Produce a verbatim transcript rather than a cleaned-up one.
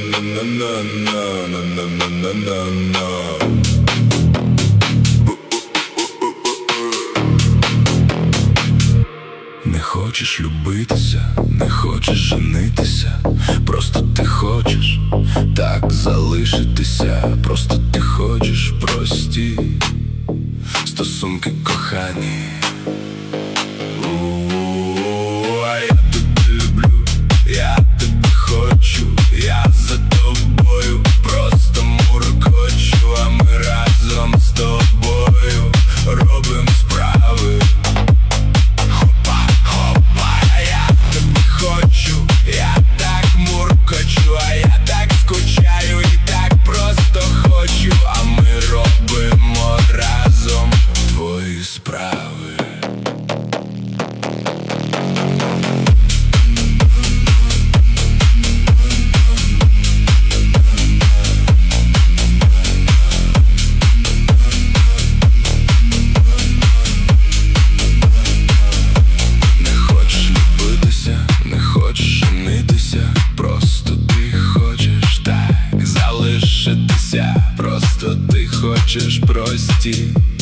Не хочеш любитися, не хочеш женитися, просто ти хочеш так залишитися, просто ти хочеш прості стосунки кохані. У-у-у, а я тебе люблю, я тебе хочу, я за тобою просто муркочу, а ми разом з тобою робимо справи. Я так муркочу, а я так скучаю і так просто хочу, а ми робимо разом твої справи. Просто ти хочеш прості